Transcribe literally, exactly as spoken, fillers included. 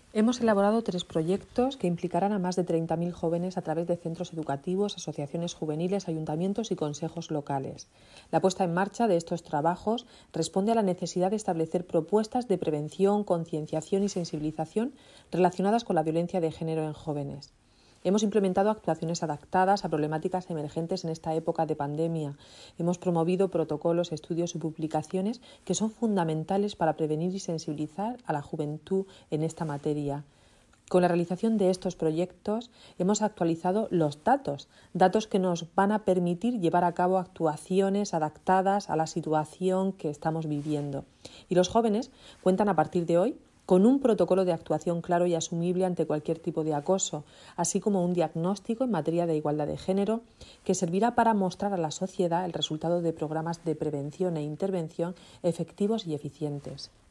Hemos elaborado tres proyectos que implicarán a más de treinta mil jóvenes a través de centros educativos, asociaciones juveniles, ayuntamientos y consejos locales. La puesta en marcha de estos trabajos responde a la necesidad de establecer propuestas de prevención, concienciación y sensibilización relacionadas con la violencia de género en jóvenes. Hemos implementado actuaciones adaptadas a problemáticas emergentes en esta época de pandemia. Hemos promovido protocolos, estudios y publicaciones que son fundamentales para prevenir y sensibilizar a la juventud en esta materia. Con la realización de estos proyectos hemos actualizado los datos, datos que nos van a permitir llevar a cabo actuaciones adaptadas a la situación que estamos viviendo. Y los jóvenes cuentan a partir de hoy con un protocolo de actuación claro y asumible ante cualquier tipo de acoso, así como un diagnóstico en materia de igualdad de género que servirá para mostrar a la sociedad el resultado de programas de prevención e intervención efectivos y eficientes.